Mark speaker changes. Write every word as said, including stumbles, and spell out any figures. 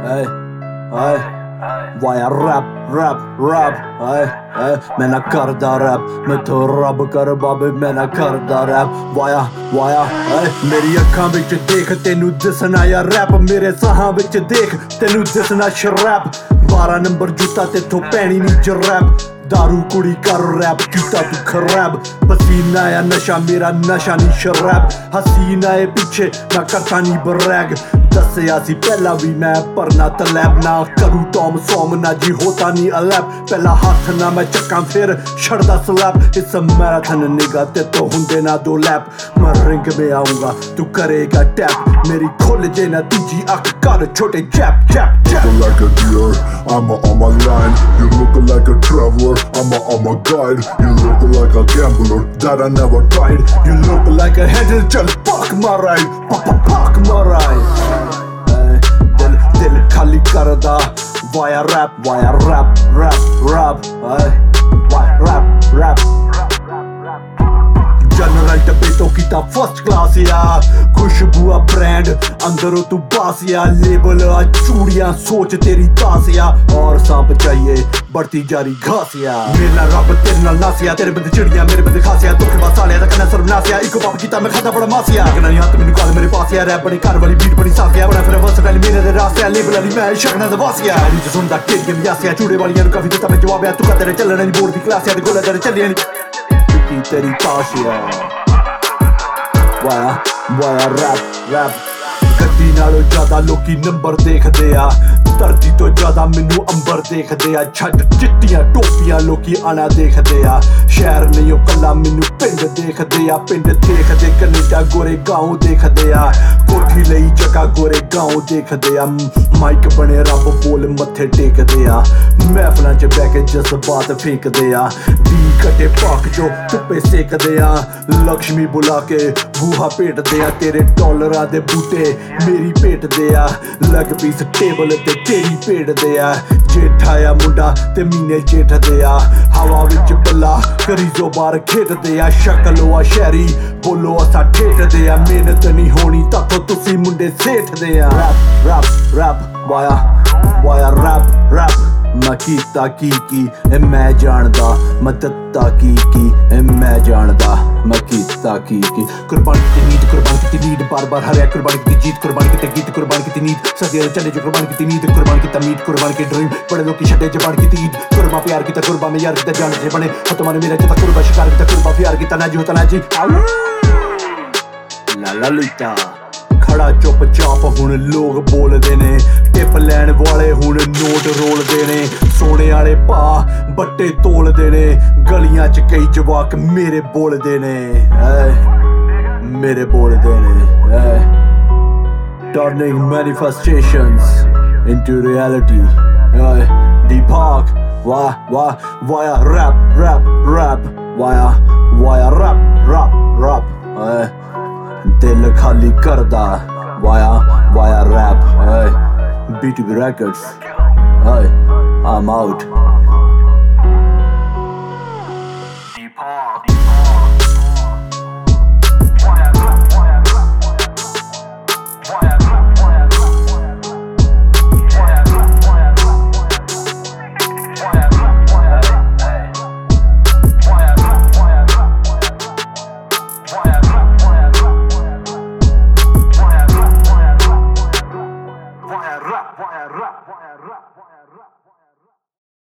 Speaker 1: Hey, hey, via rap, rap, rap, hey, hey, मैं ना करदा रैप, मैं तो रब कर बाबे मैं ना करदा रैप, वाया, वाया, hey, मेरी अखां विच देख तेनू दिसना या रैप, मेरे साहां विच देख तेनू दिसना शरैप, बारह नंबर जूता तेथों पैनी नी जरैप, दारू कुड़ी कर रैप कीता तू खरैब, पसीना या नशा मेरा नशा नी शरैप, हसीना ए पीछे ना करता नी बरैग, दस्सेआ सी पहला भी मैं पर ना तलैब, ना करूं टॉम सॉम ना जी होता नी अलैब, पहला हाथ ना मैं चक्का फिर छड़दा स्लैप, इस मैराथन निगाह ते तो हुंदे ना दो लैप, मैं रिंग में आऊंगा तू करेगा टैप, मेरी खोल जे ना तीजी अख कर छोटे जैप जैप जैप।
Speaker 2: Looking like a deer, I'm a on my line. You looking like a traveler, I'm a on my guide. You looking like a gambler that I never tried.
Speaker 1: You look like a head chal fuck my ride, fuck fuck my ride. दिल दिल खाली करदा via rap via rap rap rap via rap rap general डब्बे तो कीता first class या खुशबू आ brand अंदरों तू बास या लेबल आ चूड़ियां सोच तेरी तास या और सांप चाहिए बढ़ती जारी घास या मेरा रब तेरे नाल नासिया तेरे बंदे चिड़ियां मेरे बंदे खासिया धोखेबाज सालिया दा कन्ना सर्वनासिया इको पाप कीता मैं खाता बड़ा मासिया लगना नहीं हाथ मैनू काल मेरे पास या रैप बड़ी घर वाली बीट बड़ी सासिया बड़ा फिर वर्सटाइल मेरे दे रास्ते लेबल वाली मैं शकना दा वासिया नी सुनदा केरियम यासिया चूड़े वालियां नु काफी दित्ता मैं जवाब या तू कर तेरे चलना नहीं बोर्ड दी क्लास या ते गोला तेरे चलिया नी की तेरी ताशिया वाया वाया रैप रैप गड्डी नालों ज्यादा लोकी नंबर देखदे आ धरती तो ज्यादा मैनू अंबर देखदे आ छट चिट्टियां टोपियां लोकी आना देखदे आ शहर नहीं ओ कला मैनू पिंड देखदे आ पिंड देखदे कनेडा गोरे गाँव देखदे आ कोठी लई जगह गोरे गाँव देखदे आ माइक बने रब बोल मत्थे टेकदे आ महफलां च बैठ के जज्बात फेंकदे आ दी कटे पाक जो धुप्पे सेकदे आ लक्ष्मी बुला के बूहा भेटदे आ तेरे डॉलरां दे बूटे मेरी भेटदे आ लग पीस टेबल ते तेरी भेटदे आ जेठा आ मुंडा ते मीने जेठदे आ हवा विच बल्ला करीजो बार खेडदे आ शक्ल आ शहरी बोलो असा ठेठदे आ मेहनत नहीं होनी तातो तुसी मुंडे सेठदे आ rap rap rap via via rap rap मैं कीता की की ए मैं जानदा मैं दत्ता की की ए मैं जानदा मैं कीता की की कुर्बान की नीत कुर्बान की नीत बार बार हर कुर्बान की जीत कुर्बान की गीत कुर्बान की नीत सदियों चले जो कुर्बान की नीत कुर्बान की तमीत कुर्बान की ड्रीम बड़े लोग की छटे जबान की ईद कुर्बान प्यार की कुर्बान में यार की जान से बने हो तुम्हारे मेरे जता कुर्बान शिकार की कुर्बान प्यार की तना जी होता ना जी ला ला लुटा खड़ा चुप चाप हुण लोग बोलदे ने टिप लैण वाले हुण नोट रोलदे ने सोने वाले भा बट्टे तोलदे ने गलियां च कई जवाक मेरे बोलदे ने मेरे बोलदे ने turning manifestations into reality Deepak why why why rap rap rap why why rap rap rap दिल खाली करदा via via rap B two B Records hey I'm out
Speaker 3: Rap, rap, rap, rap.